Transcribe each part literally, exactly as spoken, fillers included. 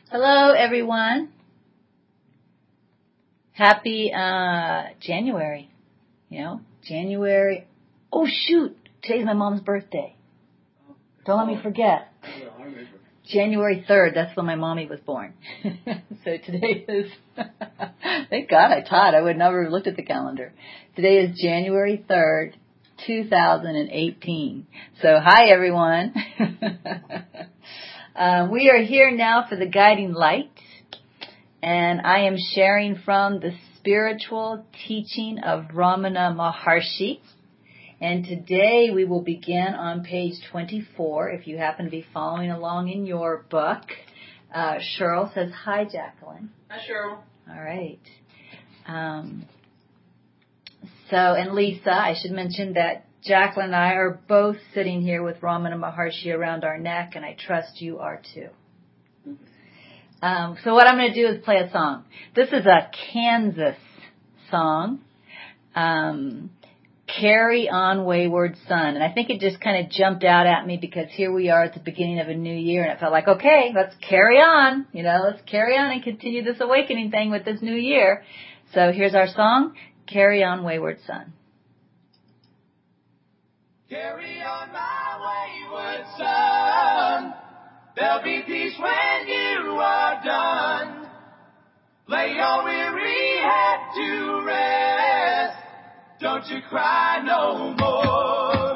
Hello, everyone. Happy uh, January. You know, January. Oh, shoot. Today's my mom's birthday. Don't let me forget. January third, that's when my mommy was born. So today is, thank God I taught. I would never have looked at the calendar. Today is January third, two thousand eighteen. So hi, everyone. uh, we are here now for the Guiding Light. And I am sharing from the spiritual teaching of Ramana Maharshi. And today we will begin on page twenty-four, if you happen to be following along in your book. Uh, Cheryl says, hi, Jacqueline. Hi, Cheryl. All right. Um, so, and Lisa, I should mention that Jacqueline and I are both sitting here with Ramana Maharshi around our neck, and I trust you are too. Um, so what I'm going to do is play a song. This is a Kansas song. Um... Carry On Wayward Son. And I think it just kind of jumped out at me because here we are at the beginning of a new year and it felt like, okay, let's carry on. You know, let's carry on and continue this awakening thing with this new year. So here's our song, Carry On Wayward Son. Carry on, my wayward son. There'll be peace when you are done. Lay your weary head to rest. Don't you cry no more.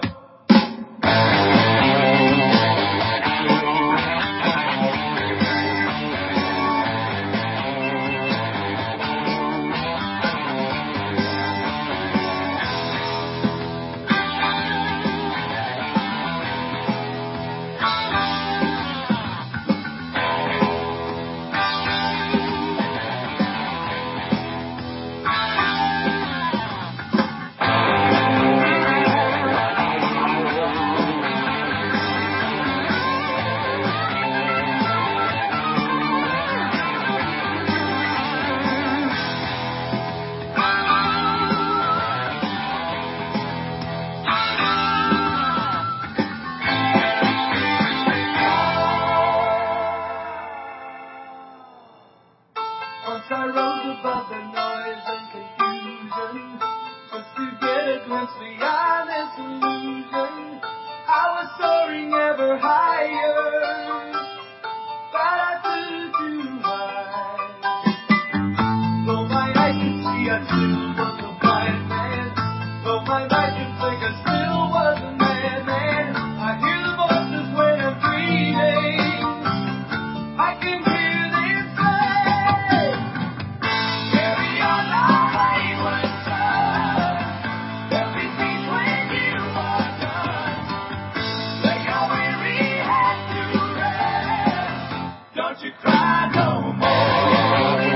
Once I rose above the noise and confusion, just to get a glimpse beyond this illusion. I was soaring ever higher, but I flew too high. Though my eyes could see, I still was a blind man. Though my mind could think, I still was a madman. I hear the voices when I'm dreaming. I can hear them say, carry on, my wayward son. There'll be peace when you are done. Lay your weary head to rest. Don't you cry no more.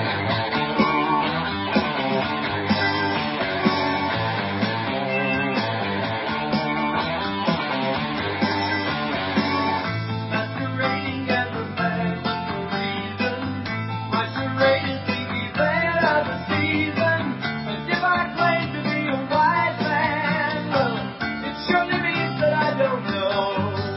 Masquerading as a man with a reason. My charade is the event of the season. And if I claim to be a wise man, well, it surely means that I don't know.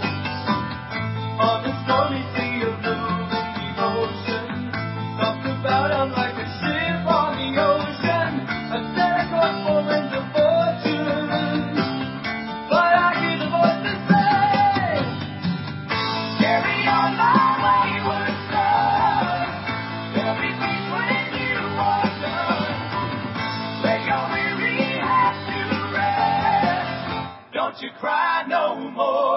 On the stormy sea of moving emotion, talked about I'm like a ship on the ocean. I set a course for winds of fortune, but I hear the voices say, carry on, my wayward son. There'll be peace when you are done. Lay your weary head to rest. Don't you cry no more.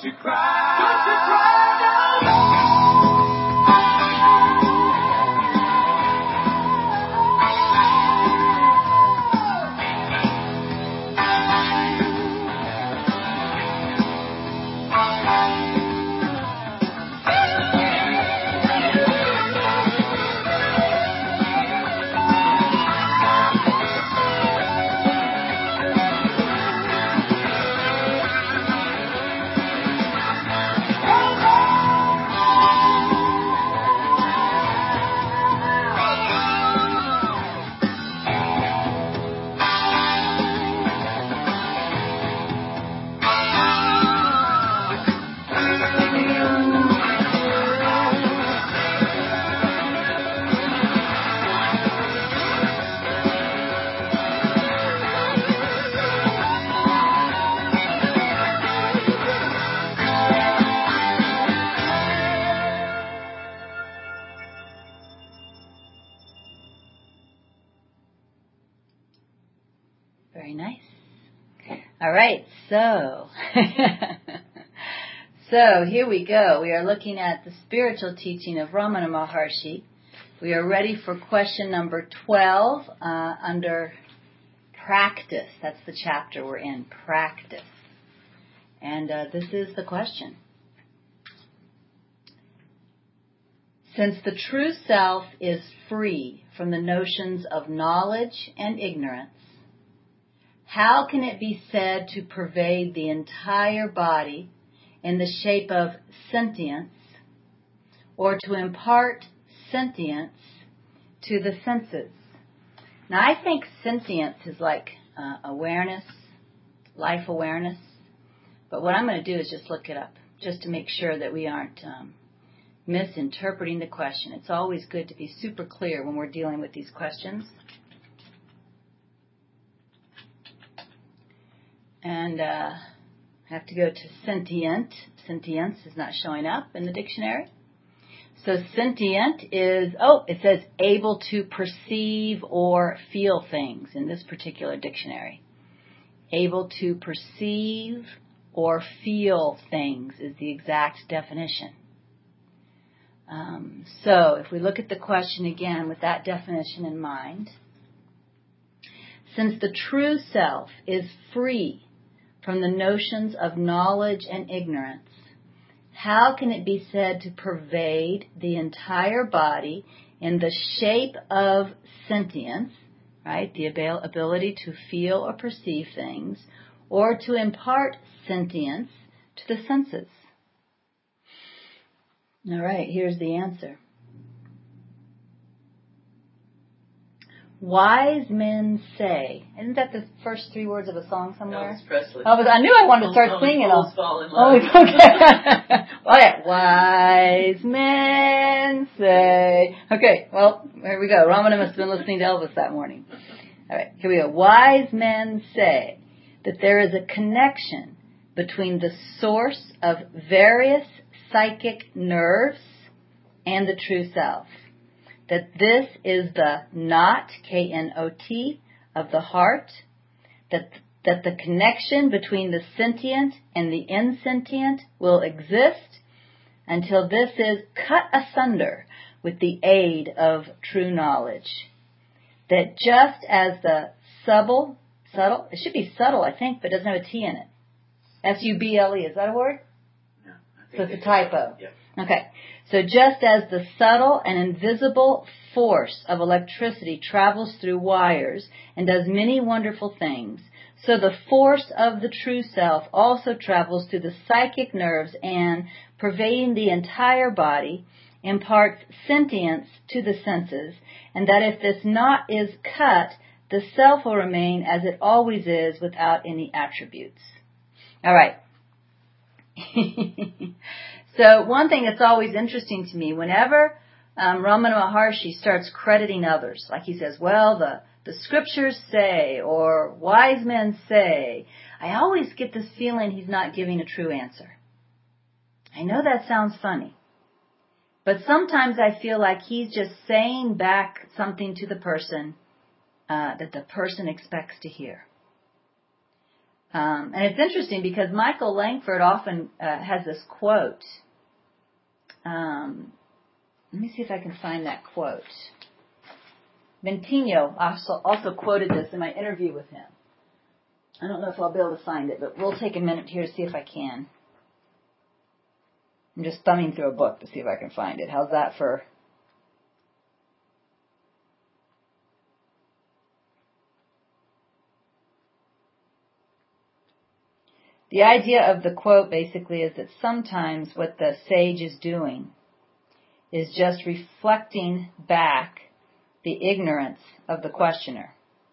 you cry. Don't you cry now. Very nice. All right, so so here we go. We are looking at the spiritual teaching of Ramana Maharshi. We are ready for question number twelve uh, under practice. That's the chapter we're in, practice. And uh, this is the question. Since the true self is free from the notions of knowledge and ignorance, how can it be said to pervade the entire body in the shape of sentience, or to impart sentience to the senses? Now, I think sentience is like uh, awareness, life awareness. But what I'm going to do is just look it up, just to make sure that we aren't um, misinterpreting the question. It's always good to be super clear when we're dealing with these questions. And uh, I have to go to sentient. Sentience is not showing up in the dictionary. So sentient is, oh, it says able to perceive or feel things in this particular dictionary. Able to perceive or feel things is the exact definition. Um, so if we look at the question again with that definition in mind, since the true self is free from the notions of knowledge and ignorance, how can it be said to pervade the entire body in the shape of sentience, right, the ability to feel or perceive things, or to impart sentience to the senses? All right, here's the answer. Wise men say, isn't that the first three words of a song somewhere? Elvis Presley. Elvis, I knew I wanted to start Only singing. fools fall in love. Oh, okay. Well, yeah. Wise men say. Okay, well, here we go. Ramana must have been listening to Elvis that morning. All right, here we go. Wise men say that there is a connection between the source of various psychic nerves and the true self. That this is the knot, K N O T, of the heart, that that the connection between the sentient and the insentient will exist until this is cut asunder with the aid of true knowledge. That just as the subtle, subtle, it should be subtle, I think, but it doesn't have a T in it. S U B L E, is that a word? No, I think So it's a typo. Yep. Okay. So just as the subtle and invisible force of electricity travels through wires and does many wonderful things, so the force of the true self also travels through the psychic nerves and, pervading the entire body, imparts sentience to the senses, and that if this knot is cut, the self will remain as it always is without any attributes. All right. So one thing that's always interesting to me, whenever um, Ramana Maharshi starts crediting others, like he says, well, the, the scriptures say, or wise men say, I always get this feeling he's not giving a true answer. I know that sounds funny, but sometimes I feel like he's just saying back something to the person uh, that the person expects to hear. Um, and it's interesting because Michael Langford often uh, has this quote. Um, let me see if I can find that quote. Ventino also, also quoted this in my interview with him. I don't know if I'll be able to find it, but we'll take a minute here to see if I can. I'm just thumbing through a book to see if I can find it. How's that for... The idea of the quote basically is that sometimes what the sage is doing is just reflecting back the ignorance of the questioner.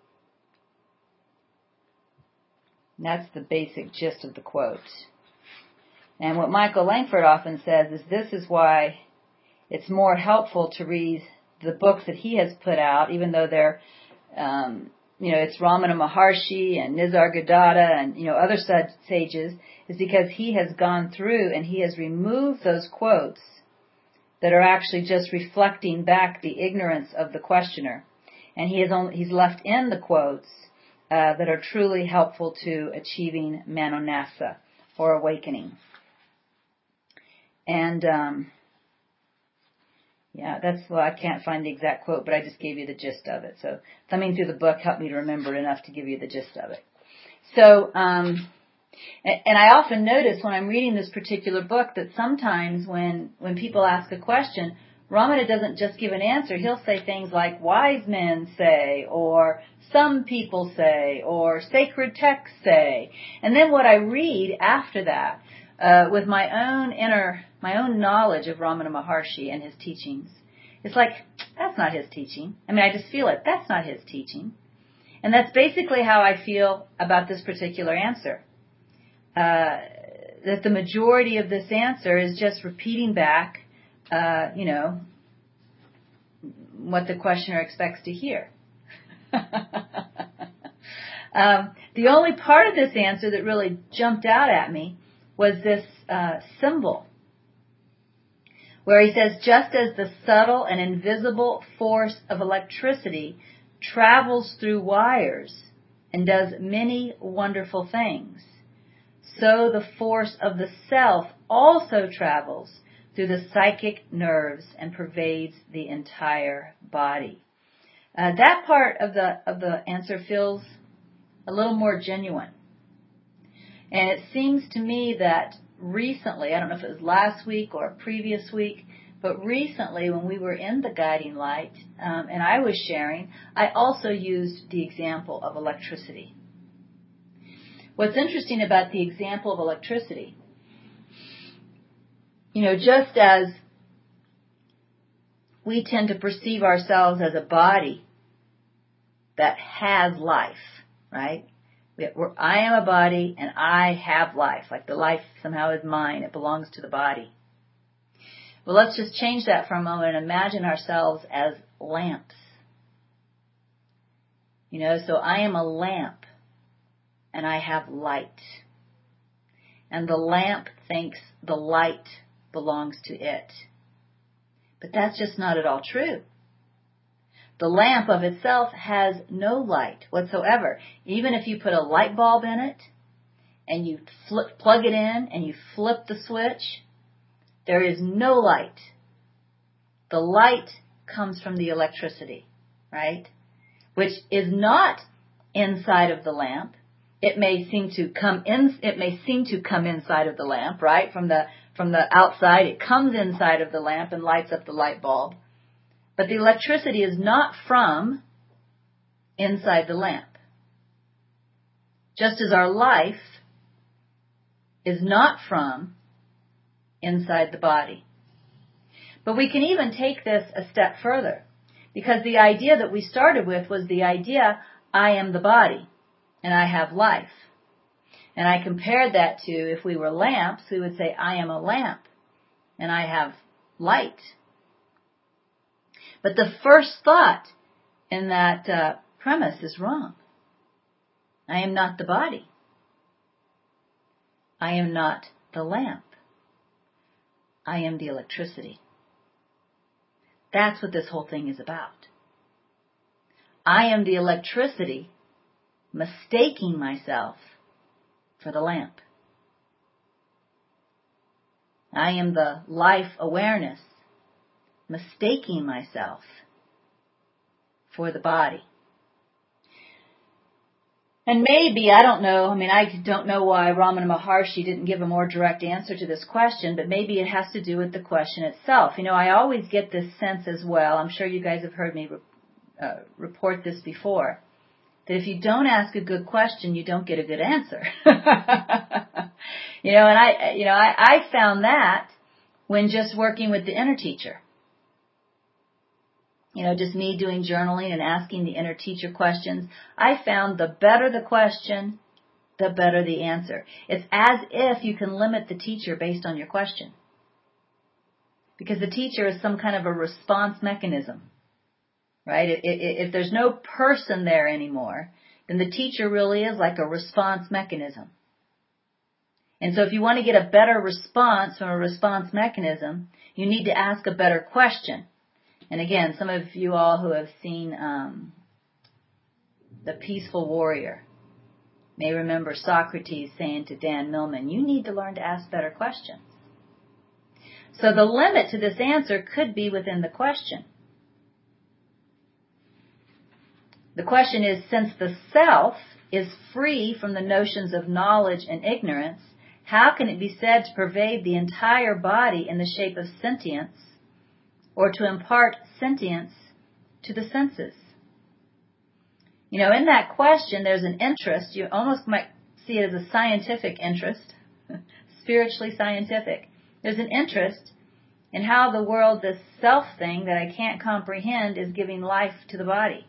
And that's the basic gist of the quote. And what Michael Langford often says is this is why it's more helpful to read the books that he has put out, even though they're, um, you know, it's Ramana Maharshi and Nisargadatta and, you know, other sages, is because he has gone through and he has removed those quotes that are actually just reflecting back the ignorance of the questioner. And he has only, he's left in the quotes uh, that are truly helpful to achieving Manonassa, or awakening. And, um, yeah, that's, well, I can't find the exact quote, but I just gave you the gist of it. So thumbing through the book helped me to remember enough to give you the gist of it. So, um, and, and I often notice when I'm reading this particular book that sometimes when, when people ask a question, Ramana doesn't just give an answer. He'll say things like wise men say, or some people say, or sacred texts say. And then what I read after that, uh, with my own inner, my own knowledge of Ramana Maharshi and his teachings, it's like, that's not his teaching. I mean, I just feel it. That's not his teaching. And that's basically how I feel about this particular answer. Uh, that the majority of this answer is just repeating back, uh, you know, what the questioner expects to hear. um, the only part of this answer that really jumped out at me was this uh, symbol, where he says, just as the subtle and invisible force of electricity travels through wires and does many wonderful things, so the force of the self also travels through the psychic nerves and pervades the entire body. Uh, that part of the of the answer feels a little more genuine. And it seems to me that recently, I don't know if it was last week or a previous week, but recently when we were in the guiding light um, and I was sharing, I also used the example of electricity. What's interesting about the example of electricity, you know, just as we tend to perceive ourselves as a body that has life, right? We're, I am a body and I have life. Like the life somehow is mine. It belongs to the body. Well, let's just change that for a moment and imagine ourselves as lamps. You know, so I am a lamp and I have light. And the lamp thinks the light belongs to it. But that's just not at all true. The lamp of itself has no light whatsoever. Even if you put a light bulb in it and you flip, plug it in and you flip the switch, there is no light. The light comes from the electricity, right? Which is not inside of the lamp. It may seem to come in, it may seem to come inside of the lamp, right? From the, from the outside, it comes inside of the lamp and lights up the light bulb. But the electricity is not from inside the lamp. Just as our life is not from inside the body. But we can even take this a step further, because the idea that we started with was the idea, I am the body and I have life. And I compared that to, if we were lamps, we would say, I am a lamp and I have light. But the first thought in that uh, premise is wrong. I am not the body. I am not the lamp. I am the electricity. That's what this whole thing is about. I am the electricity, mistaking myself for the lamp. I am the life awareness, mistaking myself for the body. And maybe, I don't know, I mean, I don't know why Ramana Maharshi didn't give a more direct answer to this question, but maybe it has to do with the question itself. You know, I always get this sense as well, I'm sure you guys have heard me uh, report this before, that if you don't ask a good question, you don't get a good answer. you know, and I, you know, I, I found that when just working with the inner teacher. You know, just me doing journaling and asking the inner teacher questions. I found the better the question, the better the answer. It's as if you can limit the teacher based on your question. Because the teacher is some kind of a response mechanism. Right? If, if, if there's no person there anymore, then the teacher really is like a response mechanism. And so if you want to get a better response from a response mechanism, you need to ask a better question. And again, some of you all who have seen um, The Peaceful Warrior may remember Socrates saying to Dan Millman, you need to learn to ask better questions. So the limit to this answer could be within the question. The question is, since the self is free from the notions of knowledge and ignorance, how can it be said to pervade the entire body in the shape of sentience, or to impart sentience to the senses? You know, in that question, there's an interest. You almost might see it as a scientific interest, spiritually scientific. There's an interest in how the world, this self thing that I can't comprehend, is giving life to the body.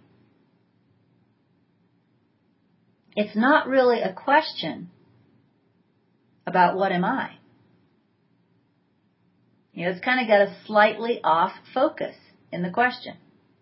It's not really a question about what am I. You know, it's kind of got a slightly off focus in the question.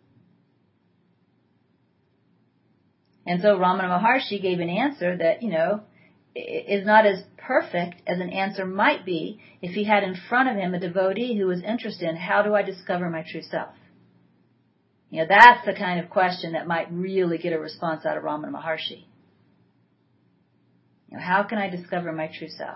And so Ramana Maharshi gave an answer that, you know, is not as perfect as an answer might be if he had in front of him a devotee who was interested in how do I discover my true self. You know, that's the kind of question that might really get a response out of Ramana Maharshi. You know, how can I discover my true self?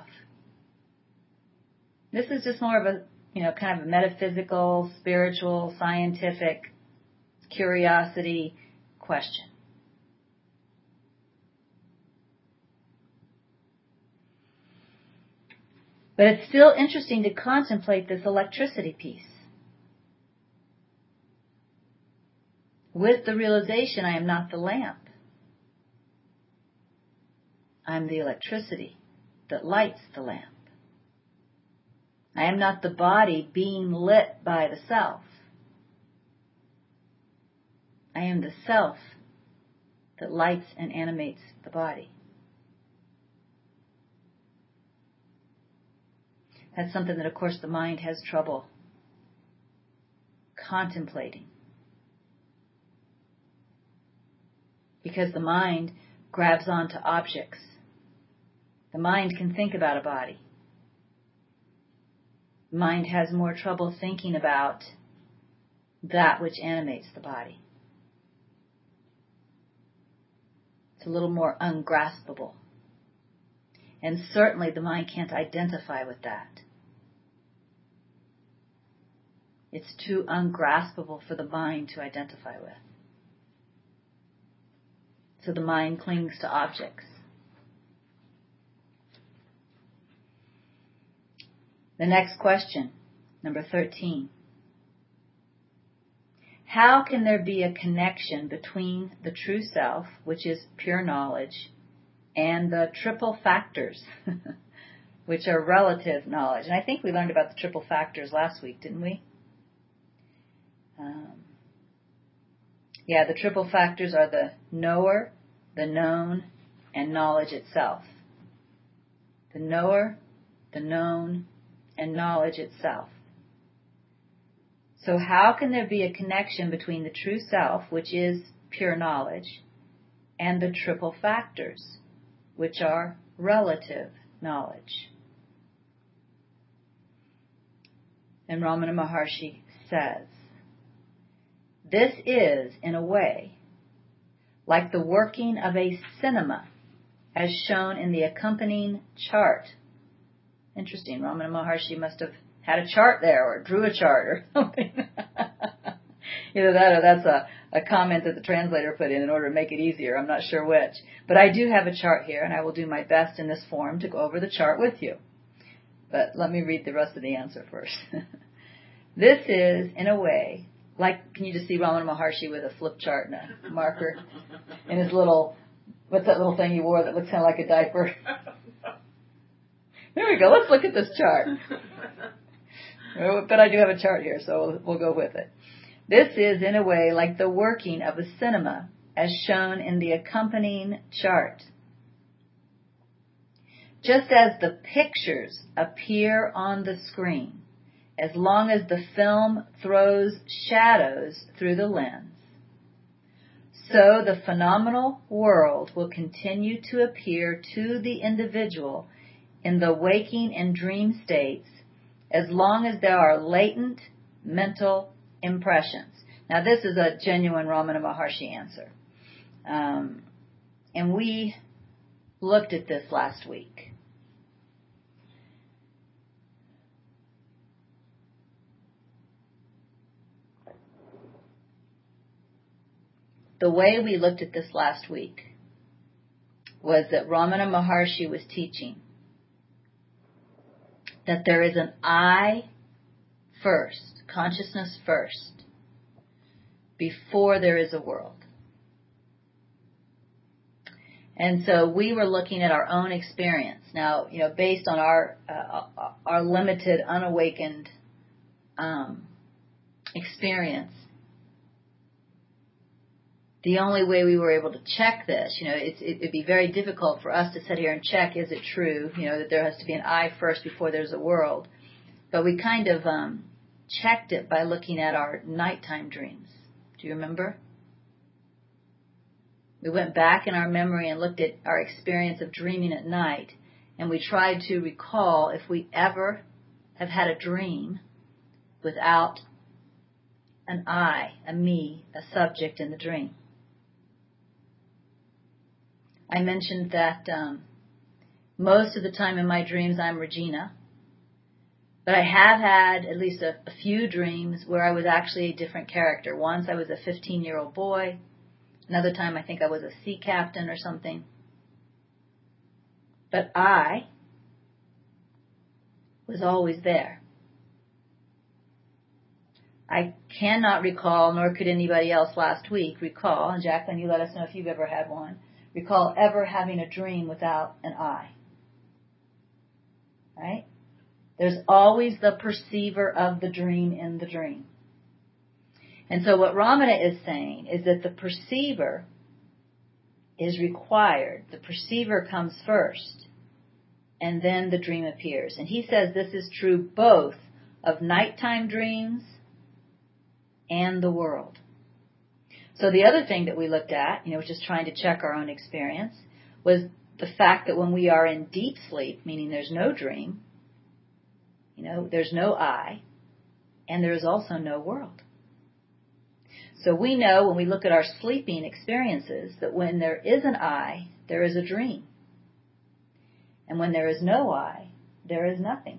This is just more of a, you know, kind of a metaphysical, spiritual, scientific curiosity question. But it's still interesting to contemplate this electricity piece. With the realization I am not the lamp. I'm the electricity that lights the lamp. I am not the body being lit by the self. I am the self that lights and animates the body. That's something that, of course, the mind has trouble contemplating. Because the mind grabs onto objects. The mind can think about a body. The mind has more trouble thinking about that which animates the body. It's a little more ungraspable. And certainly the mind can't identify with that. It's too ungraspable for the mind to identify with. So the mind clings to objects. The next question, number thirteen. How can there be a connection between the true self, which is pure knowledge, and the triple factors, which are relative knowledge? And I think we learned about the triple factors last week, didn't we? Um, yeah, the triple factors are the knower, the known, and knowledge itself. The knower, the known, and knowledge itself. So how can there be a connection between the true self, which is pure knowledge, and the triple factors, which are relative knowledge? And Ramana Maharshi says, this is, in a way, like the working of a cinema as shown in the accompanying chart. Interesting. Ramana Maharshi must have had a chart there or drew a chart or something. Either that or that's a, a comment that the translator put in in order to make it easier. I'm not sure which. But I do have a chart here, and I will do my best in this forum to go over the chart with you. But let me read the rest of the answer first. This is, in a way, like, can you just see Ramana Maharshi with a flip chart and a marker and his little, what's that little thing he wore that looks kind of like a diaper? There we go. Let's look at this chart. But I do have a chart here, so we'll, we'll go with it. This is, in a way, like the working of a cinema, as shown in the accompanying chart. Just as the pictures appear on the screen, as long as the film throws shadows through the lens, so the phenomenal world will continue to appear to the individual in the waking and dream states as long as there are latent mental impressions. Now, this is a genuine Ramana Maharshi answer. Um, and we looked at this last week. The way we looked at this last week was that Ramana Maharshi was teaching that there is an I first, consciousness first, before there is a world. And so we were looking at our own experience. Now, you know, based on our uh, our limited, unawakened um, experience, the only way we were able to check this, you know, it's, it, it'd be very difficult for us to sit here and check, is it true, you know, that there has to be an I first before there's a world. But we kind of um, checked it by looking at our nighttime dreams. Do you remember? We went back in our memory and looked at our experience of dreaming at night, and we tried to recall if we ever have had a dream without an I, a me, a subject in the dream. I mentioned that um, most of the time in my dreams I'm Regina, but I have had at least a, a few dreams where I was actually a different character. Once I was a fifteen-year-old boy. Another time I think I was a sea captain or something. But I was always there. I cannot recall, nor could anybody else last week recall, and Jacqueline, you let us know if you've ever had one, recall ever having a dream without an I. Right? There's always the perceiver of the dream in the dream. And so what Ramana is saying is that the perceiver is required. The perceiver comes first, and then the dream appears. And he says this is true both of nighttime dreams and the world. So the other thing that we looked at, you know, just trying to check our own experience, was the fact that when we are in deep sleep, meaning there's no dream, you know, there's no I, and there is also no world. So we know when we look at our sleeping experiences that when there is an I, there is a dream. And when there is no I, there is nothing.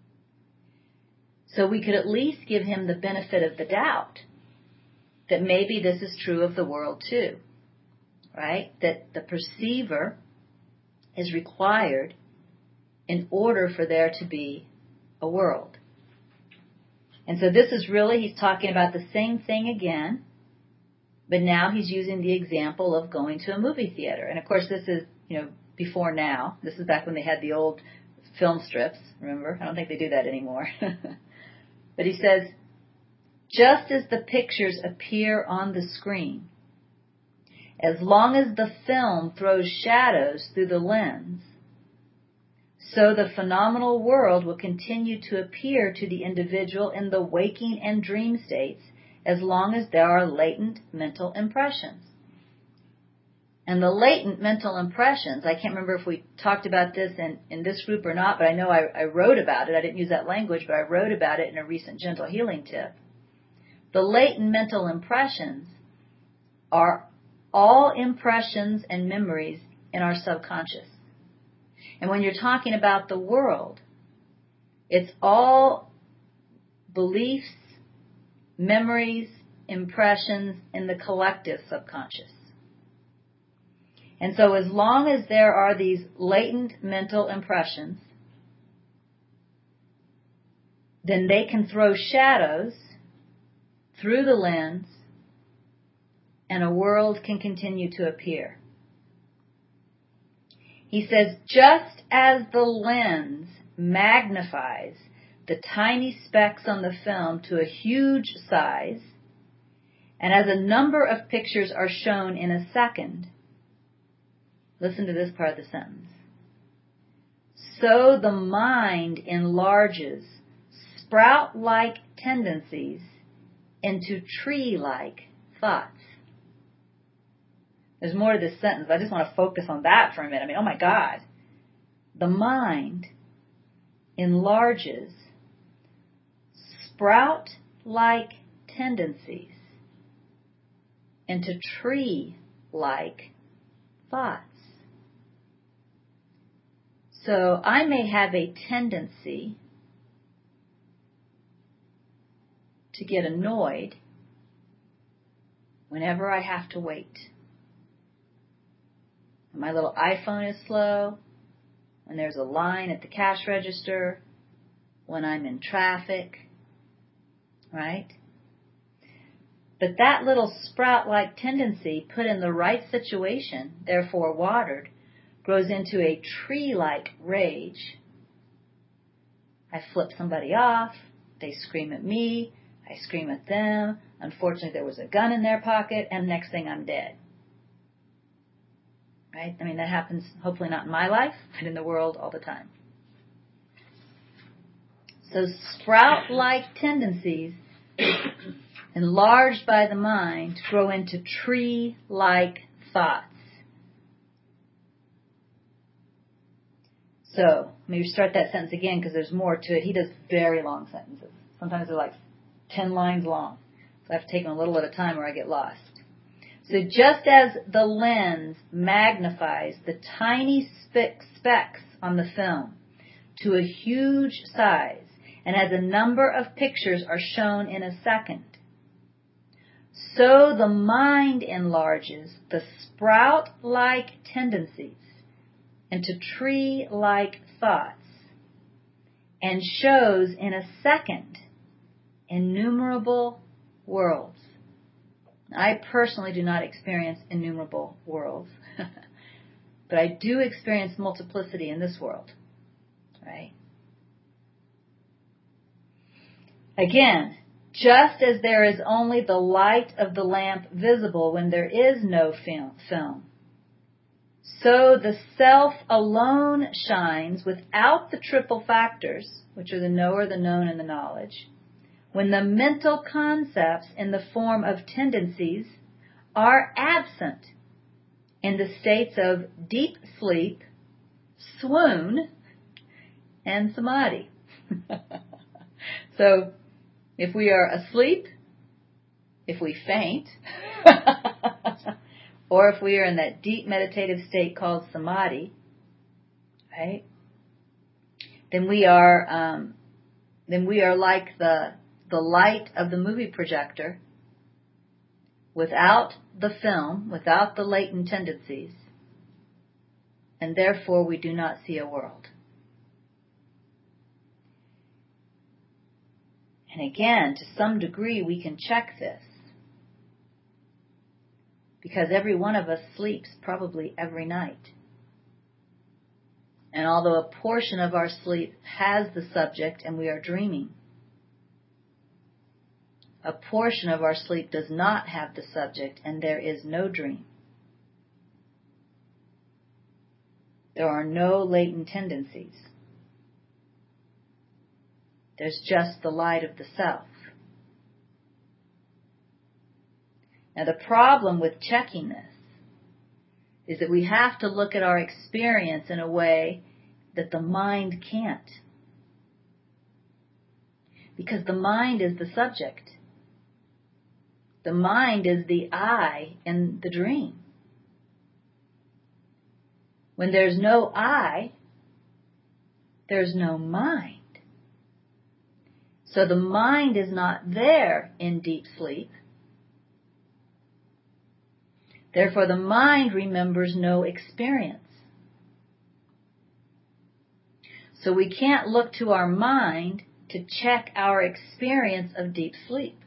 So we could at least give him the benefit of the doubt that maybe this is true of the world too, right? That the perceiver is required in order for there to be a world. And so this is really, he's talking about the same thing again, but now he's using the example of going to a movie theater. And of course this is, you know, before now. This is back when they had the old film strips, remember? I don't think they do that anymore. But he says, just as the pictures appear on the screen, as long as the film throws shadows through the lens, so the phenomenal world will continue to appear to the individual in the waking and dream states as long as there are latent mental impressions. And the latent mental impressions, I can't remember if we talked about this in, in this group or not, but I know I, I wrote about it. I didn't use that language, but I wrote about it in a recent Gentle Healing tip. The latent mental impressions are all impressions and memories in our subconscious. And when you're talking about the world, it's all beliefs, memories, impressions in the collective subconscious. And so as long as there are these latent mental impressions, then they can throw shadows through the lens and a world can continue to appear. He says, just as the lens magnifies the tiny specks on the film to a huge size, and as a number of pictures are shown in a second, listen to this part of the sentence, so the mind enlarges sprout-like tendencies into tree-like thoughts. There's more to this sentence. I just want to focus on that for a minute. I mean, oh my God. The mind enlarges sprout-like tendencies into tree-like thoughts. So I may have a tendency to get annoyed whenever I have to wait. When my little iPhone is slow, when there's a line at the cash register, when I'm in traffic, right? But that little sprout-like tendency put in the right situation, therefore watered, grows into a tree-like rage. I flip somebody off, they scream at me, I scream at them, unfortunately there was a gun in their pocket, and next thing I'm dead. Right? I mean, that happens hopefully not in my life, but in the world all the time. So sprout-like tendencies enlarged by the mind grow into tree-like thoughts. So, let me start that sentence again because there's more to it. He does very long sentences. Sometimes they're like ten lines long. So I have to take them a little at a time or I get lost. So just as the lens magnifies the tiny speck, specks on the film to a huge size, and as a number of pictures are shown in a second, so the mind enlarges the sprout-like tendencies into tree-like thoughts and shows in a second innumerable worlds. I personally do not experience innumerable worlds, but I do experience multiplicity in this world, right? Again, just as there is only the light of the lamp visible when there is no film, so the self alone shines without the triple factors, which are the knower, the known, and the knowledge, when the mental concepts in the form of tendencies are absent in the states of deep sleep, swoon, and samadhi. So, if we are asleep, if we faint, or if we are in that deep meditative state called samadhi, right, then we are, um, then we are like the the light of the movie projector without the film, without the latent tendencies, and therefore we do not see a world. And again, to some degree, we can check this because every one of us sleeps probably every night. And although a portion of our sleep has the subject and we are dreaming, a portion of our sleep does not have the subject and there is no dream. There are no latent tendencies. There's just the light of the self. Now the problem with checking this is that we have to look at our experience in a way that the mind can't. Because the mind is the subject. The mind is the I in the dream. When there's no I, there's no mind. So the mind is not there in deep sleep. Therefore, the mind remembers no experience. So we can't look to our mind to check our experience of deep sleep.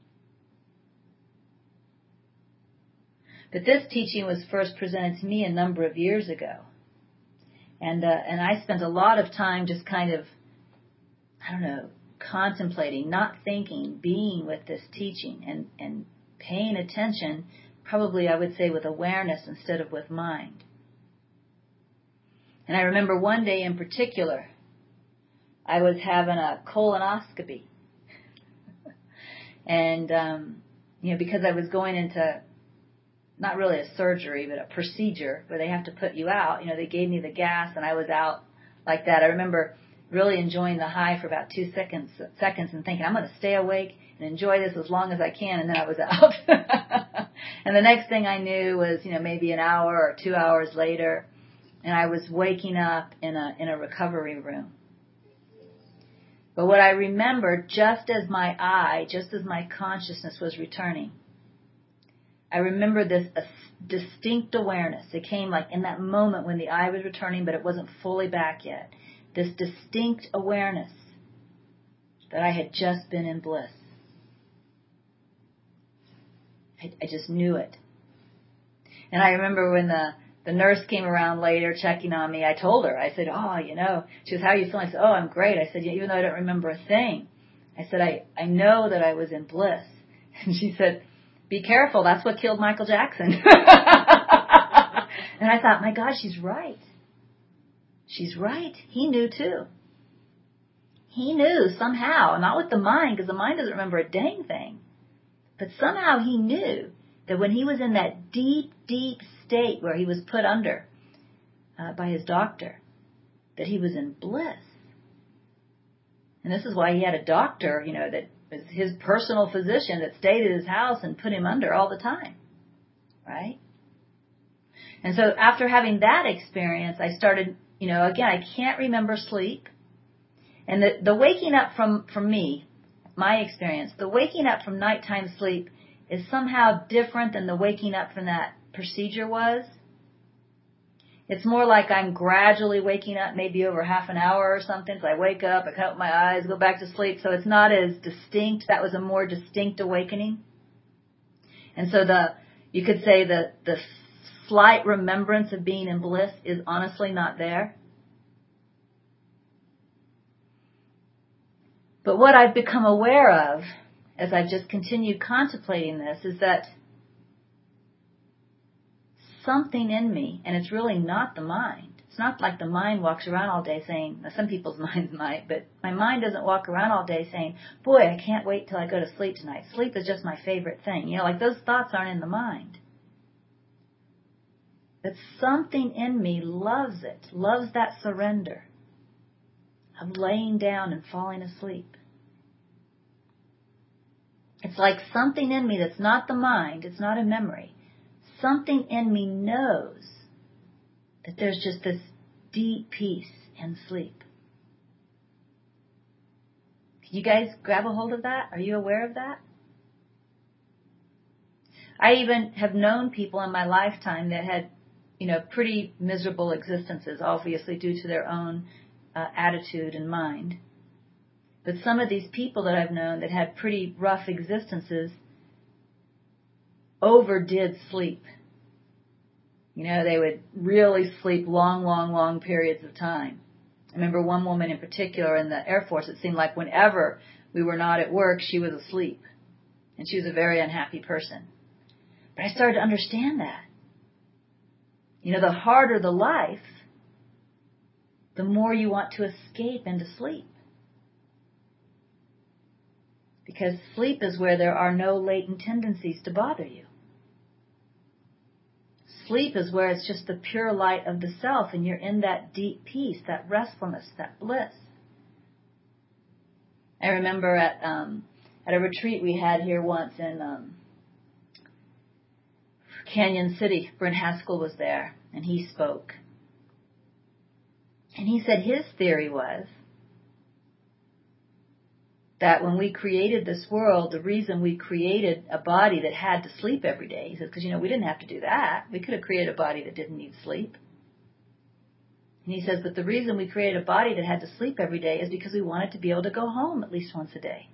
But this teaching was first presented to me a number of years ago. And uh, and I spent a lot of time just kind of, I don't know, contemplating, not thinking, being with this teaching and, and paying attention, probably I would say with awareness instead of with mind. And I remember one day in particular, I was having a colonoscopy. and, um, you know, because I was going into not really a surgery, but a procedure where they have to put you out. You know, they gave me the gas and I was out like that. I remember really enjoying the high for about two seconds, seconds and thinking, I'm going to stay awake and enjoy this as long as I can. And then I was out. And the next thing I knew was, you know, maybe an hour or two hours later, and I was waking up in a, in a recovery room. But what I remember, just as my eye, just as my consciousness was returning, I remember this a distinct awareness. It came like in that moment when the eye was returning, but it wasn't fully back yet. This distinct awareness that I had just been in bliss. I, I just knew it. And I remember when the, the nurse came around later checking on me, I told her, I said, oh, you know, she goes, how are you feeling? I said, oh, I'm great. I said, yeah, even though I don't remember a thing, I said, I, I know that I was in bliss. And she said, be careful, that's what killed Michael Jackson. And I thought, my God, she's right. She's right. He knew too. He knew somehow, not with the mind, because the mind doesn't remember a dang thing. But somehow he knew that when he was in that deep, deep state where he was put under uh, by his doctor, that he was in bliss. And this is why he had a doctor, you know, that was his personal physician that stayed at his house and put him under all the time. Right? And so after having that experience, I started, you know, again, I can't remember sleep. And the, the waking up from, from me, my experience, the waking up from nighttime sleep is somehow different than the waking up from that procedure was. It's more like I'm gradually waking up, maybe over half an hour or something. So I wake up, I cut my eyes, go back to sleep. So it's not as distinct. That was a more distinct awakening. And so the, you could say that the slight remembrance of being in bliss is honestly not there. But what I've become aware of, as I've just continued contemplating this, is that something in me, and it's really not the mind. It's not like the mind walks around all day saying, now some people's minds might, but my mind doesn't walk around all day saying, boy, I can't wait till I go to sleep tonight. Sleep is just my favorite thing. You know, like those thoughts aren't in the mind. But something in me loves it, loves that surrender of laying down and falling asleep. It's like something in me that's not the mind, it's not a memory. Something in me knows that there's just this deep peace in sleep. Can you guys grab a hold of that? Are you aware of that? I even have known people in my lifetime that had, you know, pretty miserable existences, obviously due to their own uh, attitude and mind. But some of these people that I've known that had pretty rough existences overdid sleep. You know, they would really sleep long, long, long periods of time. I remember one woman in particular in the Air Force, it seemed like whenever we were not at work, she was asleep. And she was a very unhappy person. But I started to understand that. You know, the harder the life, the more you want to escape into sleep. Because sleep is where there are no latent tendencies to bother you. Sleep is where it's just the pure light of the self and you're in that deep peace, that restfulness, that bliss. I remember at um, at a retreat we had here once in um, Canyon City, Brent Haskell was there and he spoke. And he said his theory was that when we created this world, the reason we created a body that had to sleep every day, he says, because, you know, we didn't have to do that. We could have created a body that didn't need sleep. And he says, but the reason we created a body that had to sleep every day is because we wanted to be able to go home at least once a day.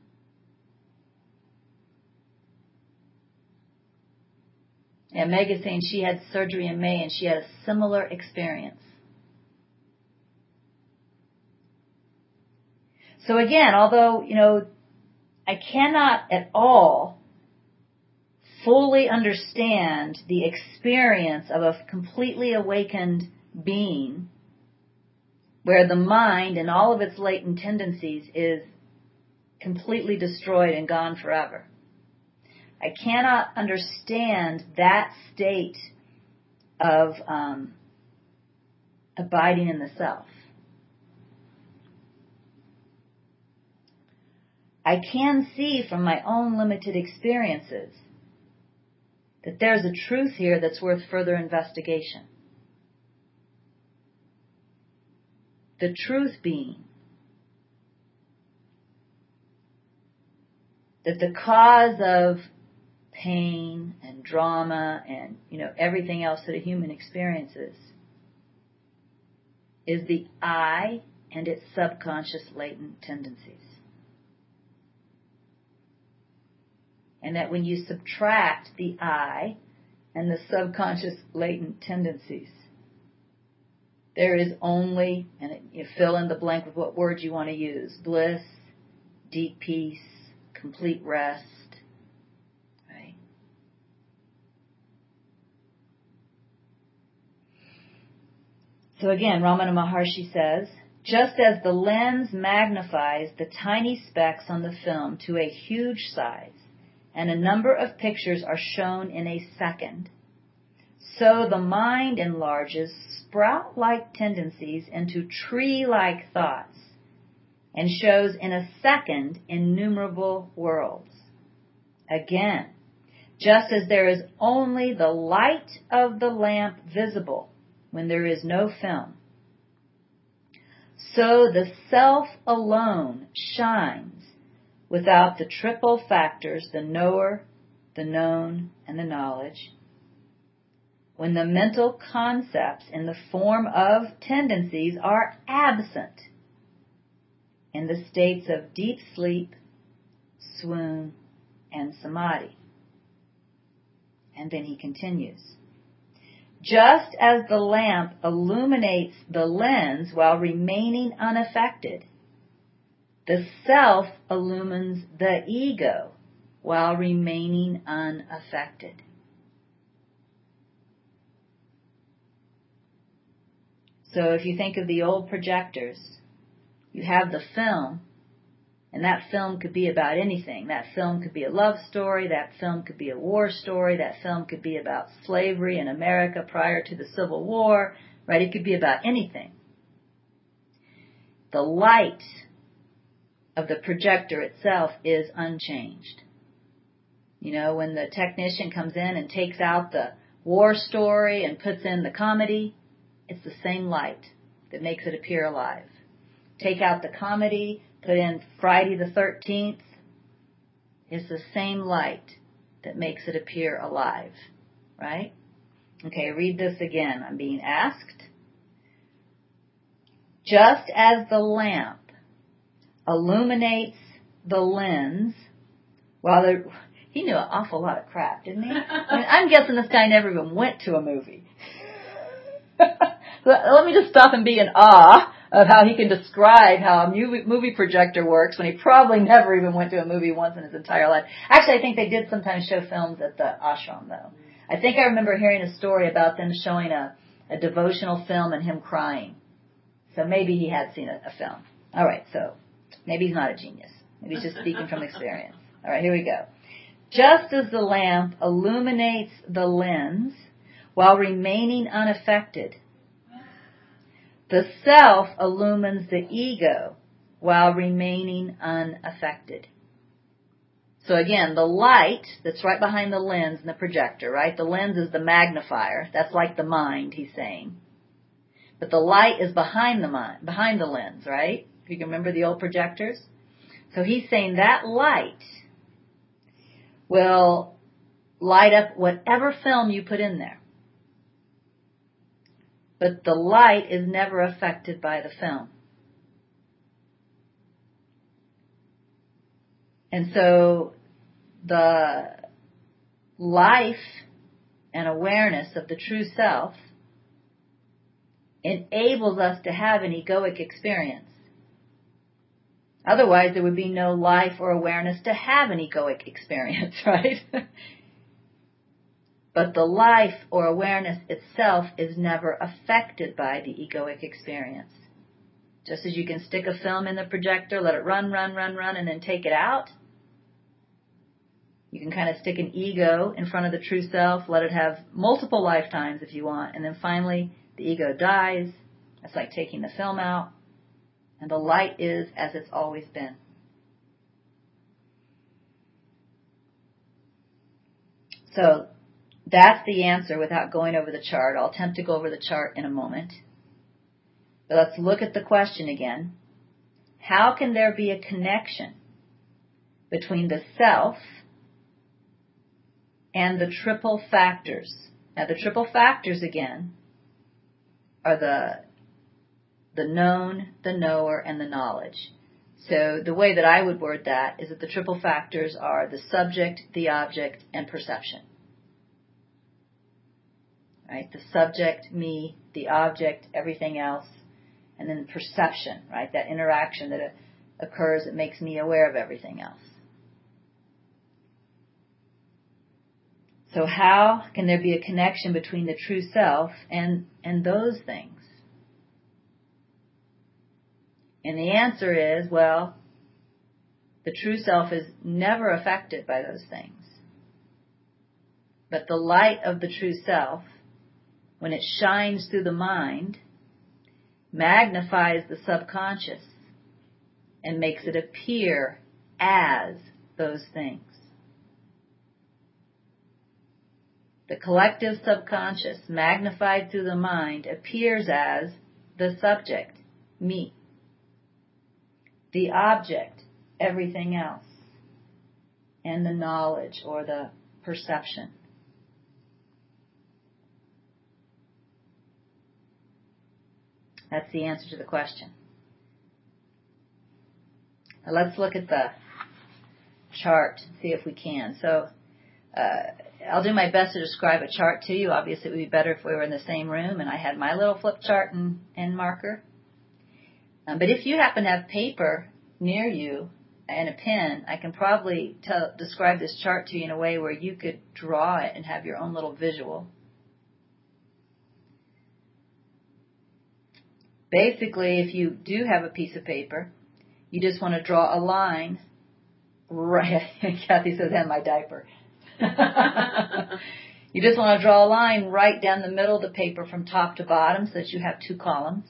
And Meg's saying she had surgery in May and she had a similar experience. So again, although, you know, I cannot at all fully understand the experience of a completely awakened being where the mind and all of its latent tendencies is completely destroyed and gone forever. I cannot understand that state of um, abiding in the self. I can see from my own limited experiences that there's a truth here that's worth further investigation. The truth being that the cause of pain and drama and, you know, everything else that a human experiences is the I and its subconscious latent tendencies. And that when you subtract the I and the subconscious latent tendencies, there is only, and you fill in the blank with what words you want to use, bliss, deep peace, complete rest, right? So again, Ramana Maharshi says, just as the lens magnifies the tiny specks on the film to a huge size, and a number of pictures are shown in a second, so the mind enlarges sprout-like tendencies into tree-like thoughts and shows in a second innumerable worlds. Again, just as there is only the light of the lamp visible when there is no film, so the self alone shines without the triple factors, the knower, the known, and the knowledge, when the mental concepts in the form of tendencies are absent in the states of deep sleep, swoon, and samadhi. And then he continues. Just as the lamp illuminates the lens while remaining unaffected, the self illumines the ego while remaining unaffected. So if you think of the old projectors, you have the film, and that film could be about anything. That film could be a love story, that film could be a war story, that film could be about slavery in America prior to the Civil War, right? It could be about anything. The light of the projector itself is unchanged. You know, when the technician comes in and takes out the war story and puts in the comedy, it's the same light that makes it appear alive. Take out the comedy, put in Friday the thirteenth, it's the same light that makes it appear alive, right? Okay, read this again. I'm being asked. Just as the lamp illuminates the lens while there, he knew an awful lot of crap, didn't he? I mean, I'm guessing this guy never even went to a movie. Let me just stop and be in awe of how he can describe how a movie, movie projector works when he probably never even went to a movie once in his entire life. Actually, I think they did sometimes show films at the ashram, though. I think I remember hearing a story about them showing a, a devotional film and him crying. So maybe he had seen a, a film. All right, so maybe he's not a genius. Maybe he's just speaking from experience. All right, here we go. Just as the lamp illuminates the lens while remaining unaffected, the self illumines the ego while remaining unaffected. So again, the light that's right behind the lens and the projector, right? The lens is the magnifier. That's like the mind, he's saying. But the light is behind the mind, behind the lens, right? If you can remember the old projectors. So he's saying that light will light up whatever film you put in there. But the light is never affected by the film. And so the life and awareness of the true self enables us to have an egoic experience. Otherwise, there would be no life or awareness to have an egoic experience, right? But the life or awareness itself is never affected by the egoic experience. Just as you can stick a film in the projector, let it run, run, run, run, and then take it out. You can kind of stick an ego in front of the true self, let it have multiple lifetimes if you want, and then finally the ego dies. That's like taking the film out. And the light is as it's always been. So that's the answer without going over the chart. I'll attempt to go over the chart in a moment. But let's look at the question again. How can there be a connection between the self and the triple factors? Now the triple factors again are the the known, the knower, and the knowledge. So the way that I would word that is that the triple factors are the subject, the object, and perception. Right? The subject, me, the object, everything else, and then perception, right? That interaction that occurs that makes me aware of everything else. So how can there be a connection between the true self and, and those things? And the answer is, well, the true self is never affected by those things. But the light of the true self, when it shines through the mind, magnifies the subconscious and makes it appear as those things. The collective subconscious, magnified through the mind, appears as the subject, me. The object, everything else. And the knowledge or the perception. That's the answer to the question. Now let's look at the chart, see if we can. So uh, I'll do my best to describe a chart to you. Obviously, it would be better if we were in the same room and I had my little flip chart and, and marker. Um, but if you happen to have paper near you and a pen, I can probably tell, describe this chart to you in a way where you could draw it and have your own little visual. Basically, if you do have a piece of paper, you just want to draw a line right. Kathy says, and my diaper. You just want to draw a line right down the middle of the paper from top to bottom so that you have two columns.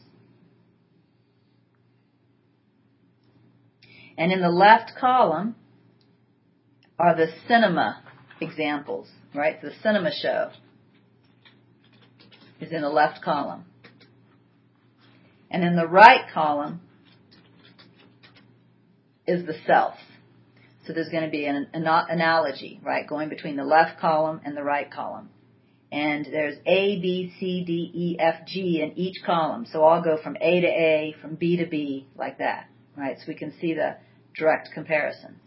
And in the left column are the cinema examples, right? The cinema show is in the left column. And in the right column is the self. So there's going to be an, an analogy, right, going between the left column and the right column. And there's A, B, C, D, E, F, G in each column. So I'll go from A to A, from B to B, like that, right? So we can see the direct comparisons.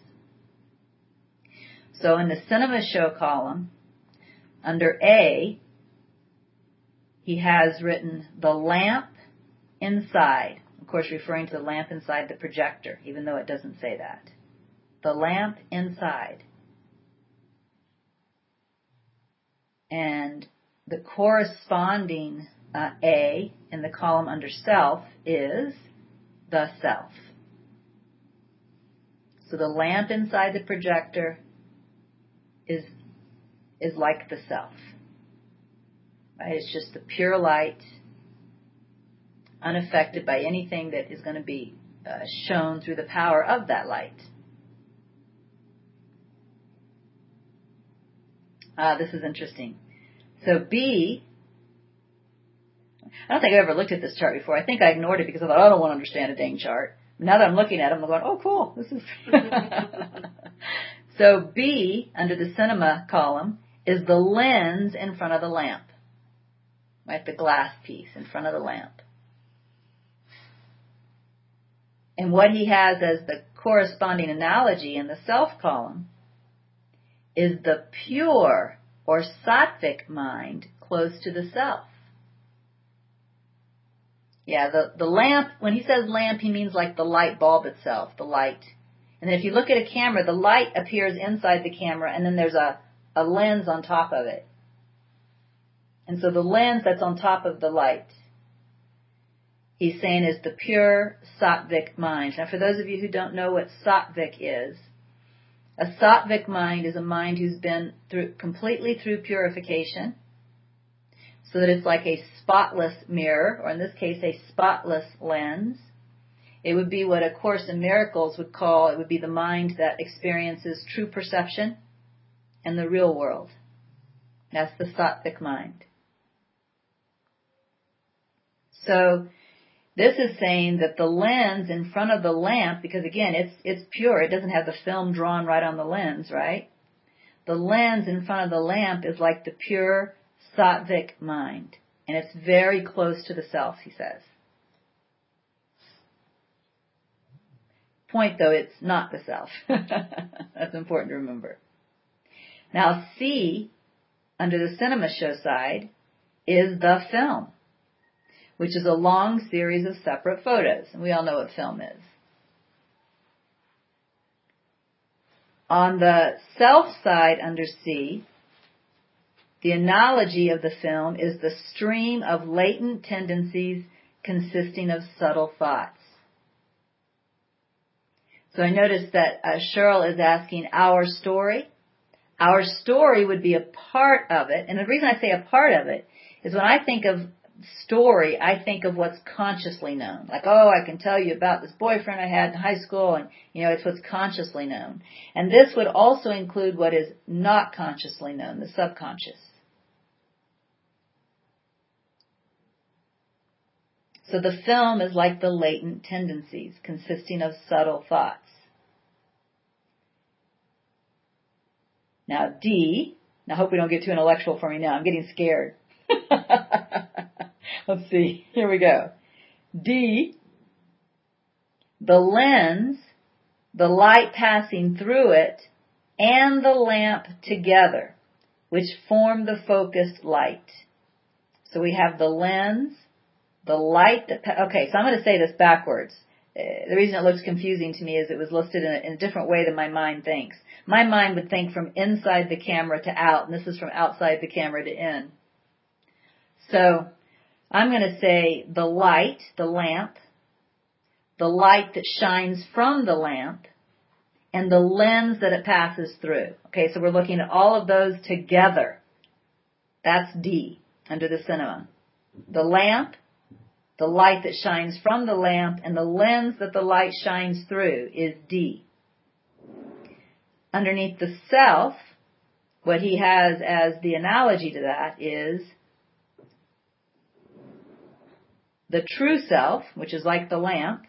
So in the cinema show column, under A, he has written the lamp inside. Of course, referring to the lamp inside the projector, even though it doesn't say that. The lamp inside. And the corresponding uh, A in the column under self is the self. So the lamp inside the projector is is like the self. Right? It's just the pure light, unaffected by anything that is going to be uh, shown through the power of that light. Ah, this is interesting. So B, I don't think I've ever looked at this chart before. I think I ignored it because I thought, I don't want to understand a dang chart. Now that I'm looking at it, I'm going, oh, cool. This is. So B, under the cinema column, is the lens in front of the lamp. Right, the glass piece in front of the lamp. And what he has as the corresponding analogy in the self column is the pure or sattvic mind close to the self. Yeah, the, the lamp, when he says lamp, he means like the light bulb itself, the light. And then if you look at a camera, the light appears inside the camera, and then there's a, a lens on top of it. And so the lens that's on top of the light, he's saying, is the pure sattvic mind. Now, for those of you who don't know what sattvic is, a sattvic mind is a mind who's been through completely through purification, so that it's like a spotless mirror, or in this case, a spotless lens. It would be what A Course in Miracles would call, it would be the mind that experiences true perception and the real world. That's the sattvic mind. So this is saying that the lens in front of the lamp, because again, it's it's pure, it doesn't have the film drawn right on the lens, right? The lens in front of the lamp is like the pure sattvic mind, and it's very close to the self, he says. Point though, it's not the self. That's important to remember. Now C, under the cinema show side, is the film, which is a long series of separate photos. And we all know what film is. On the self side under C, the analogy of the film is the stream of latent tendencies consisting of subtle thoughts. So I noticed that uh, Cheryl is asking our story. Our story would be a part of it. And the reason I say a part of it is when I think of story, I think of what's consciously known. Like, oh, I can tell you about this boyfriend I had in high school, and, you know, it's what's consciously known. And this would also include what is not consciously known, the subconscious. So the film is like the latent tendencies consisting of subtle thoughts. Now D, now I hope we don't get too intellectual for me now. I'm getting scared. Let's see. Here we go. D, the lens, the light passing through it, and the lamp together, which form the focused light. So we have the lens, the light that, okay, so I'm going to say this backwards. Uh, the reason it looks confusing to me is it was listed in a, in a different way than my mind thinks. My mind would think from inside the camera to out, and this is from outside the camera to in. So I'm going to say the light, the lamp, the light that shines from the lamp, and the lens that it passes through. Okay, so we're looking at all of those together. That's D, under the cinema. The lamp, the light that shines from the lamp, and the lens that the light shines through is D. Underneath the self, what he has as the analogy to that is the true self, which is like the lamp,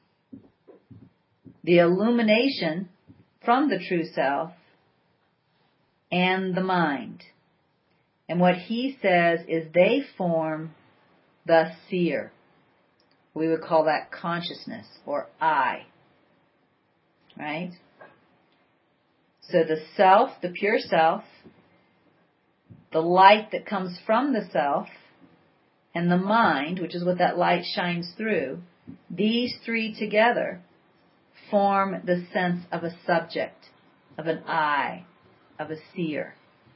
the illumination from the true self, and the mind. And what he says is they form the seer. We would call that consciousness, or I. Right? So the self, the pure self, the light that comes from the self, and the mind, which is what that light shines through, these three together form the sense of a subject, of an I, of a seer.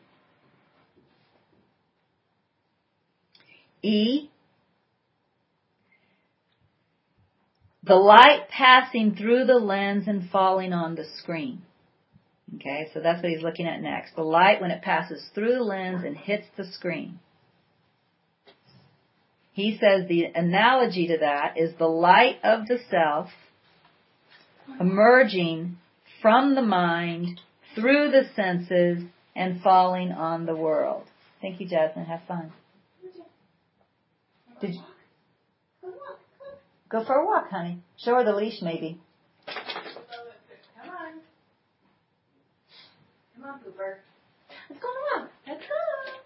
E, the light passing through the lens and falling on the screen. Okay, so that's what he's looking at next. The light, when it passes through the lens and hits the screen. He says the analogy to that is the light of the self emerging from the mind through the senses and falling on the world. Thank you, Jasmine. Have fun. Did you? Go for a walk, honey. Show her the leash, maybe. Come on. Come on, Pooper. Let's go on a walk. Let's go.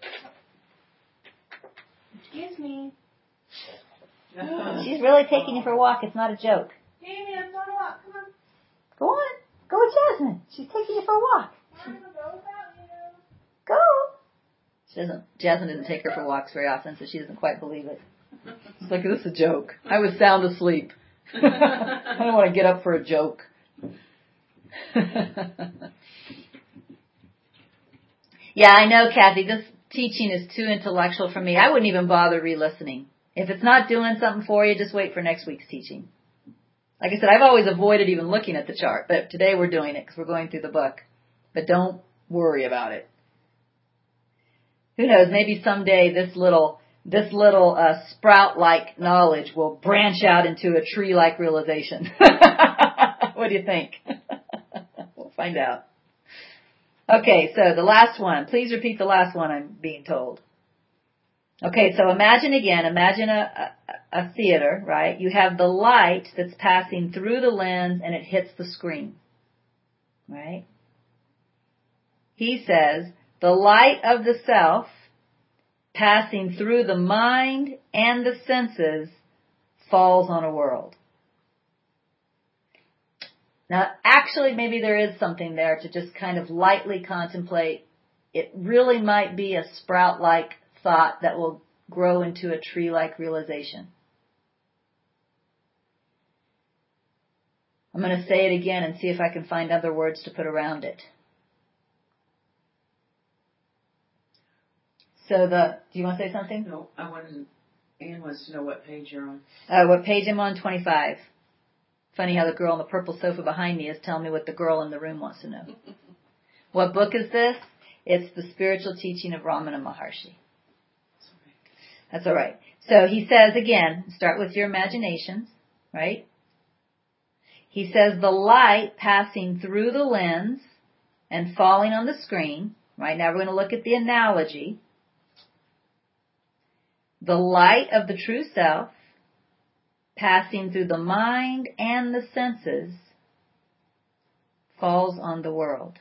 Excuse me. She's really taking you for a walk. It's not a joke. Jamie, let's go on a walk. Come on. Go on. Go with Jasmine. She's taking you for a walk. I'm going to go without you. Go. She doesn't. Jasmine didn't take her for walks very often, so she doesn't quite believe it. It's like, this is a joke. I was sound asleep. I don't want to get up for a joke. Yeah, I know, Kathy. This teaching is too intellectual for me. I wouldn't even bother re-listening. If it's not doing something for you, just wait for next week's teaching. Like I said, I've always avoided even looking at the chart, but today we're doing it because we're going through the book. But don't worry about it. Who knows? Maybe someday this little this little uh, sprout-like knowledge will branch out into a tree-like realization. What do you think? We'll find out. Okay, so the last one. Please repeat the last one, I'm being told. Okay, so imagine again, imagine a, a, a theater, right? You have the light that's passing through the lens and it hits the screen, right? He says, the light of the self passing through the mind and the senses falls on a world. Now, actually, maybe there is something there to just kind of lightly contemplate. It really might be a sprout-like thought that will grow into a tree-like realization. I'm going to say it again and see if I can find other words to put around it. So the, do you want to say something? No, I wanted to, Anne wants to know what page you're on. Uh, what page I'm on? twenty-five. Funny how the girl on the purple sofa behind me is telling me what the girl in the room wants to know. What book is this? It's the Spiritual Teaching of Ramana Maharshi. That's all right. So he says again, start with your imaginations, right? He says the light passing through the lens and falling on the screen. Right now we're going to look at the analogy. The light of the true self passing through the mind and the senses falls on the world.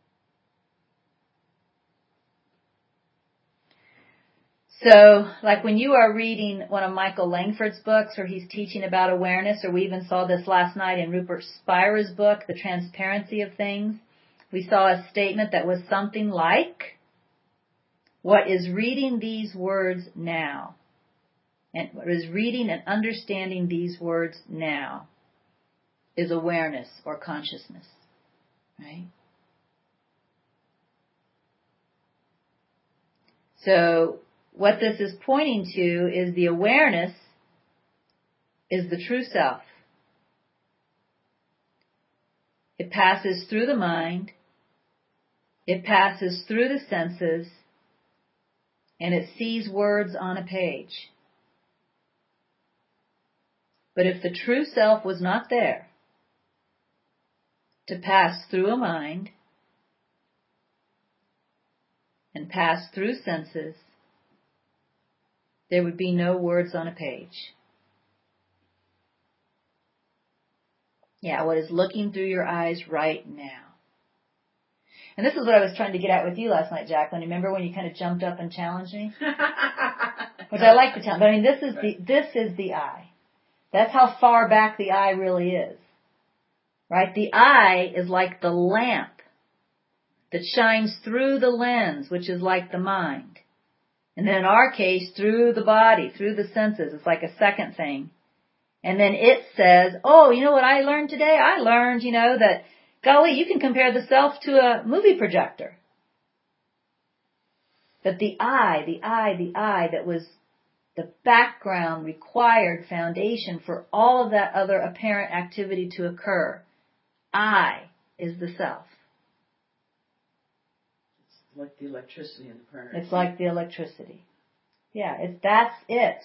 So, like when you are reading one of Michael Langford's books where he's teaching about awareness, or we even saw this last night in Rupert Spira's book, The Transparency of Things, we saw a statement that was something like, what is reading these words now, and what is reading and understanding these words now is awareness or consciousness, right? So, what this is pointing to is the awareness is the true self. It passes through the mind, it passes through the senses, and it sees words on a page. But if the true self was not there to pass through a mind and pass through senses, there would be no words on a page. Yeah, what is looking through your eyes right now. And this is what I was trying to get at with you last night, Jacqueline. Remember when you kind of jumped up and challenged me? Which I like to challenge. But I mean, this is the this is the eye. That's how far back the eye really is. Right? The eye is like the lamp that shines through the lens, which is like the mind. And then in our case, through the body, through the senses. It's like a second thing. And then it says, oh, you know what I learned today? I learned, you know, that, golly, you can compare the self to a movie projector. That the I, the I, the I that was the background required foundation for all of that other apparent activity to occur. I is the self. It's like the electricity in the furnace. It's like the electricity. Yeah, it's that's it.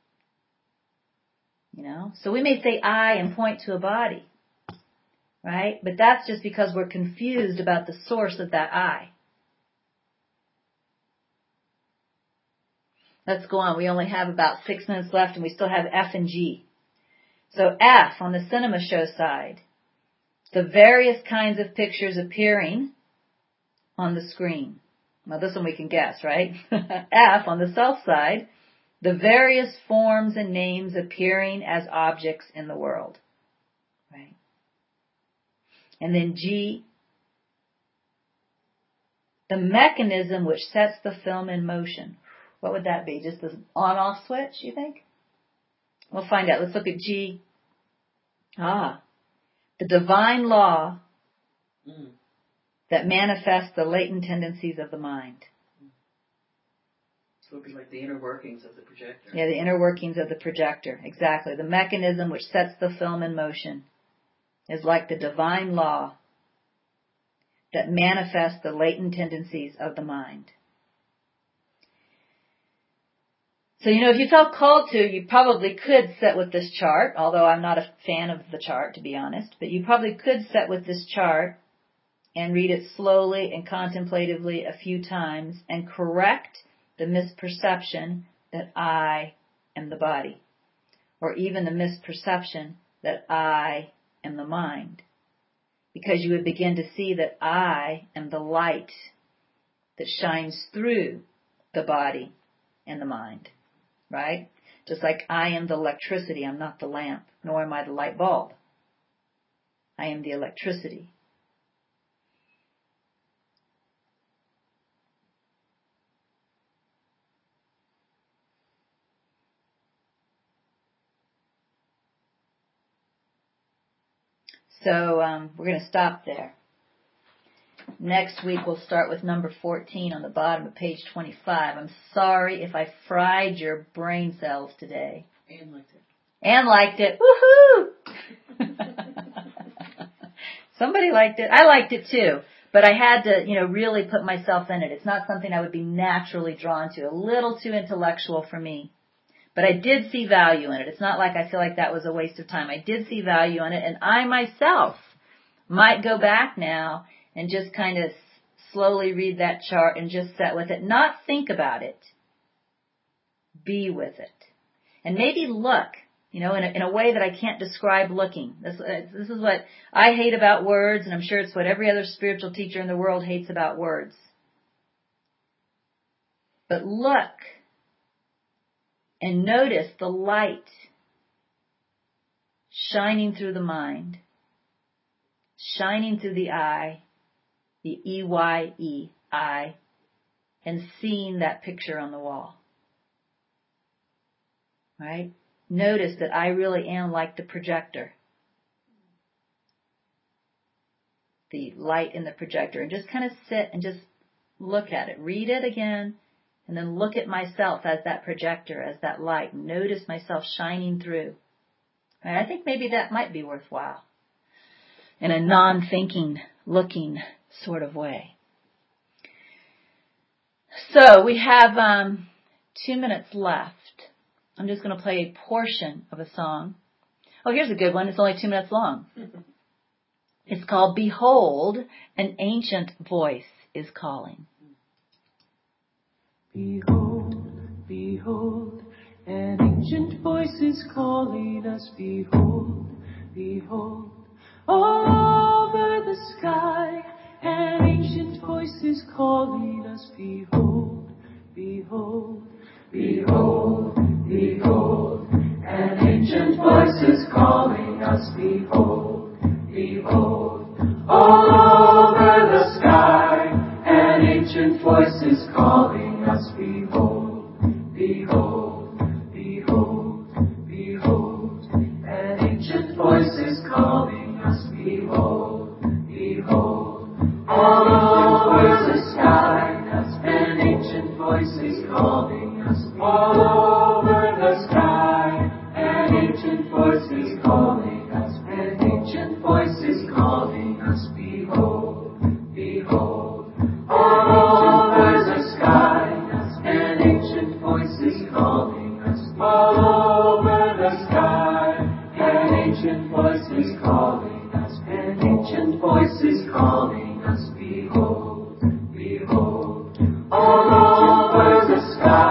You know? So we may say I and point to a body. Right? But that's just because we're confused about the source of that I. Let's go on. We only have about six minutes left, and we still have F and G. So F, on the cinema show side, the various kinds of pictures appearing on the screen. Well, this one we can guess, right? F, on the self side, the various forms and names appearing as objects in the world. Right? And then G, the mechanism which sets the film in motion. What would that be? Just the on-off switch, you think? We'll find out. Let's look at G. Ah, the divine law Mm. that manifests the latent tendencies of the mind. So it would be like the inner workings of the projector. Yeah, the inner workings of the projector. Exactly. The mechanism which sets the film in motion is like the divine law that manifests the latent tendencies of the mind. So, you know, if you felt called to, you probably could sit with this chart, although I'm not a fan of the chart, to be honest, but you probably could sit with this chart and read it slowly and contemplatively a few times and correct the misperception that I am the body, or even the misperception that I am the mind, because you would begin to see that I am the light that shines through the body and the mind. Right? Just like I am the electricity, I'm not the lamp, nor am I the light bulb. I am the electricity. So um, we're going to stop there. Next week we'll start with number fourteen on the bottom of page twenty-five. I'm sorry if I fried your brain cells today. And liked it. And liked it. Woohoo! Somebody liked it. I liked it too. But I had to, you know, really put myself in it. It's not something I would be naturally drawn to. A little too intellectual for me. But I did see value in it. It's not like I feel like that was a waste of time. I did see value in it. And I myself might go back now and just kind of slowly read that chart and just sit with it. Not think about it. Be with it. And maybe look, you know, in a, in a way that I can't describe looking. This, uh, this is what I hate about words, and I'm sure it's what every other spiritual teacher in the world hates about words. But look and notice the light shining through the mind, shining through the eye, the E Y E, I, and seeing that picture on the wall. Right? Notice that I really am like the projector. The light in the projector. And just kind of sit and just look at it. Read it again. And then look at myself as that projector, as that light. Notice myself shining through. Right? I think maybe that might be worthwhile. In a non-thinking, looking sort of way. So we have um, two minutes left. I'm just going to play a portion of a song. Oh, here's a good one. It's only two minutes long. It's called Behold, an Ancient Voice is Calling. Behold, behold, an ancient voice is calling us. Behold, behold, all over the sky, an ancient voice is calling us. Behold, behold, behold, behold, an ancient voice is calling us. Behold, behold, all over the sky, an ancient voice is calling us. Behold, behold, behold, behold, an ancient voice is calling us. Behold, behold, all over the sky, an ancient voice is calling us. All over the sky, an ancient voice is calling us. An ancient voice is calling us. Behold, behold, all over the sky, an ancient voice is calling us. All over the sky, an ancient voice is calling us. An ancient voice is calling us. Behold, behold, all over the sky,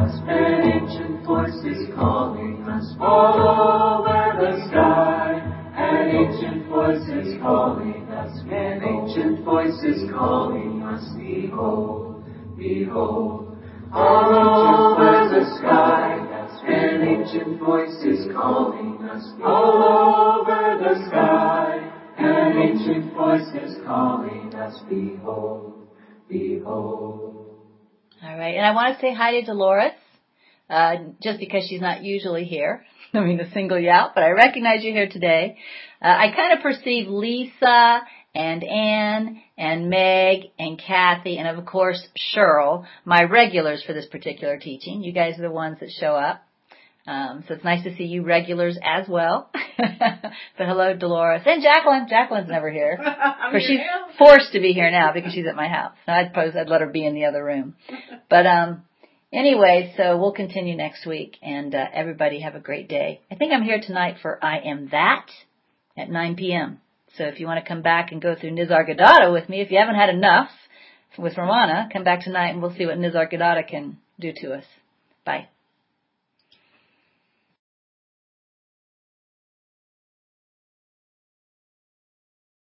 us. An ancient voice is calling us all over the sky. An ancient voice is calling us. An ancient voice is calling us. Behold, behold, all over the sky. An ancient voice is calling us. All over the sky. An ancient voice is calling us. Behold, behold. All right, and I want to say hi to Dolores, uh, just because she's not usually here. I mean to single you out, but I recognize you here today. Uh, I kind of perceive Lisa and Ann and Meg and Kathy and, of course, Cheryl, my regulars for this particular teaching. You guys are the ones that show up. Um, so it's nice to see you regulars as well. But hello, Dolores. And Jacqueline. Jacqueline's never here. I'm Or here she's now. forced to be here now because she's at my house. I'd suppose I'd let her be in the other room. But um, anyway, so we'll continue next week. And uh, everybody have a great day. I think I'm here tonight for I Am That at nine p.m. So if you want to come back and go through Nisargadatta with me, if you haven't had enough with Ramana, come back tonight and we'll see what Nisargadatta can do to us. Bye.